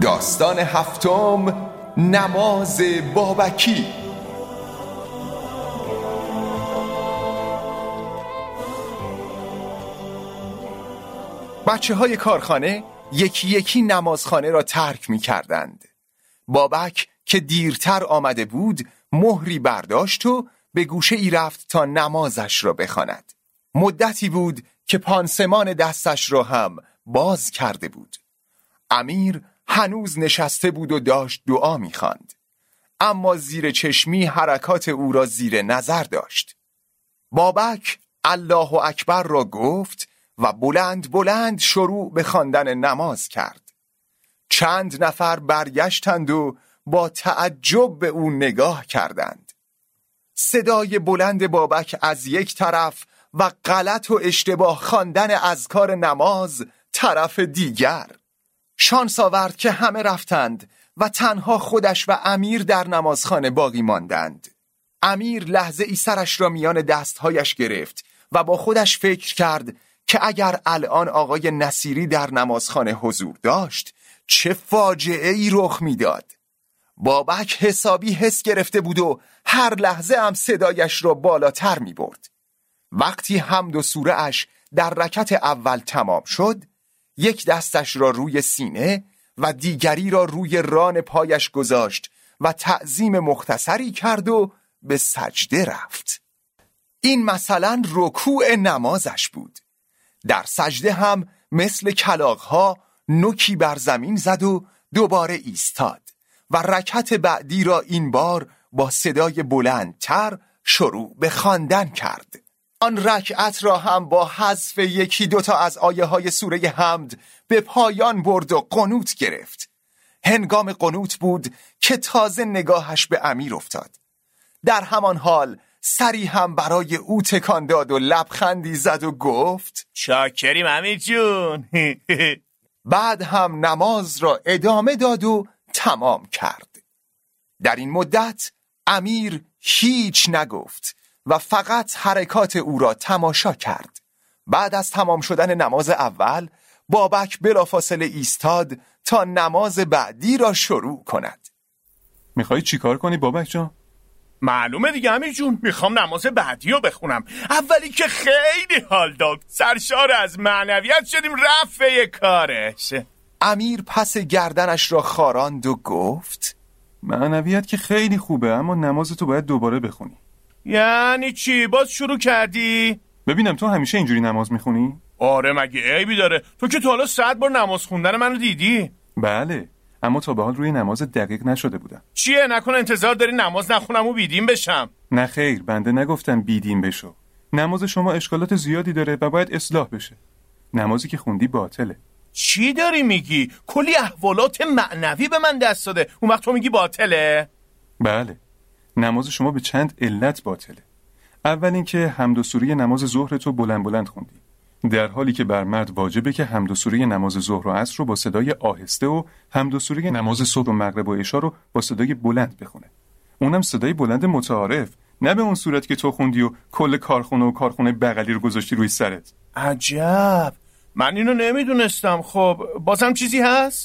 داستان هفتم، نماز بابکی. بچه های کارخانه یکی یکی نمازخانه را ترک می کردند. بابک که دیرتر آمده بود مهری برداشت و به گوشه ای رفت تا نمازش را بخواند. مدتی بود که پانسمان دستش را هم باز کرده بود. امیر هنوز نشسته بود و داشت دعا می خواند، اما زیر چشمی حرکات او را زیر نظر داشت. بابک الله اکبر را گفت و بلند بلند شروع به خواندن نماز کرد. چند نفر برگشتند و با تعجب به او نگاه کردند. صدای بلند بابک از یک طرف و غلط و اشتباه خواندن اذکار نماز طرف دیگر. شانس آورد که همه رفتند و تنها خودش و امیر در نمازخانه باقی ماندند. امیر لحظه ای سرش را میان دستهایش گرفت و با خودش فکر کرد که اگر الان آقای نصیری در نمازخانه حضور داشت چه فاجعه ای رخ میداد. بابک حسابی حس گرفته بود و هر لحظه هم صدایش را بالاتر می برد. وقتی حمد و سوره اش در رکعت اول تمام شد، یک دستش را روی سینه و دیگری را روی ران پایش گذاشت و تعظیم مختصری کرد و به سجده رفت. این مثلا رکوع نمازش بود. در سجده هم مثل کلاغ‌ها نوکی بر زمین زد و دوباره ایستاد و رکعت بعدی را این بار با صدای بلندتر شروع به خواندن کرد. آن رکعت را هم با حذف یکی دوتا از آیه های سوره حمد به پایان برد و قنوت گرفت. هنگام قنوت بود که تازه نگاهش به امیر افتاد. در همان حال سری هم برای او تکان داد و لبخندی زد و گفت چاکریم امیر جون. بعد هم نماز را ادامه داد و تمام کرد. در این مدت امیر هیچ نگفت و فقط حرکات او را تماشا کرد. بعد از تمام شدن نماز اول بابک بلافاصله ایستاد تا نماز بعدی را شروع کند. میخوایی چی کار کنی بابک جان؟ معلومه دیگه امیر جون، میخوام نماز بعدی رو بخونم. اولی که خیلی حال داد، سرشار از معنویت شدیم رفع کارش. امیر پس گردنش را خاراند و گفت معنویت که خیلی خوبه، اما نمازتو باید دوباره بخونی. یعنی چی؟ باز شروع کردی؟ ببینم تو همیشه اینجوری نماز میخونی؟ آره مگه عیبی داره؟ تو که تا حالا 100 بار نماز خوندن منو دیدی. بله، اما تا به حال روی نماز دقیق نشده بودم. چیه؟ نکنه انتظار داری نماز نخونم و بیدین بشم؟ نه خیر، بنده نگفتم بیدین بشو. نماز شما اشکالات زیادی داره و باید اصلاح بشه. نمازی که خوندی باطله. چی داری میگی؟ کلی احوالات معنوی به من دست داده، اون وقت تو میگی باطله؟ بله، نماز شما به چند علت باطله. اول اینکه حمد و سوره نماز ظهر تو بلند بلند خوندی، در حالی که بر مرد واجبه که حمد و سوره نماز ظهر و عصر رو با صدای آهسته و حمد و سوره نماز صبح و مغرب و عشا رو با صدای بلند بخونه. اونم صدای بلند متعارف، نه به اون صورت که تو خوندی و کل کارخونه بغلی رو گذاشتی روی سرت. عجب، من اینو نمیدونستم. خب بازم چیزی هست؟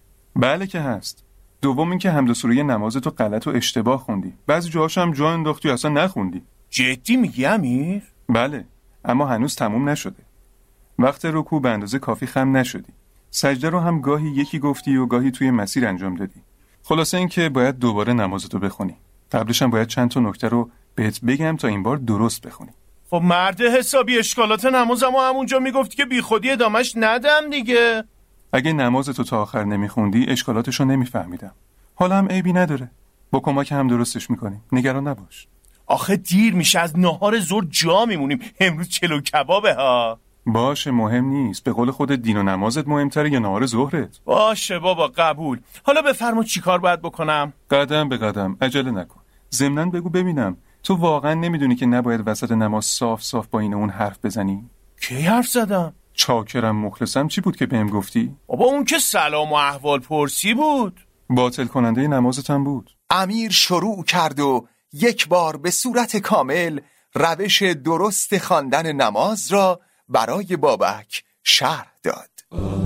بله که هست. دوم اینکه حمد و سوره نماز تو غلط و اشتباه خوندی. بعضی جاهاش هم جا انداختی و اصلا نخوندی. جدی میگی امیر؟ بله، اما هنوز تموم نشده. وقت رکوع به اندازه کافی خم نشدی. سجده رو هم گاهی یکی گفتی و گاهی توی مسیر انجام دادی. خلاصه این که باید دوباره نمازتو بخونی. قبلش هم باید چند تا نکته رو بهت بگم تا این بار درست بخونی. خب مرد حسابی، اشکالات نمازمو همونجا میگفتی که بی خودی ادامش ندم دیگه. اگه نمازتو تا آخر نمیخوندی اشکالاتشو نمیفهمیدم. حالا هم عیبی نداره. با کمک هم درستش میکنیم. نگران نباش. آخه دیر میشه، از نهار زور جا میمونیم. امروز چلو کبابه ها. باشه، مهم نیست. به قول خودت دین و نمازت مهمتره یا نهار ظهرت؟ باشه بابا، قبول. حالا بفرما چی کار باید بکنم؟ قدم به قدم، عجله نکن. ضمناً بگو ببینم، تو واقعا نمیدونی که نباید وسط نماز صاف صاف با این اون حرف بزنی؟ کی حرف زدم؟ چاکرم مخلصم چی بود که بهم گفتی؟ بابا اون که سلام و احوال پرسی بود. باطل کننده نمازت هم بود. امیر شروع کرد و یک بار به صورت کامل روش درست خواندن نماز را برای بابک شرح داد.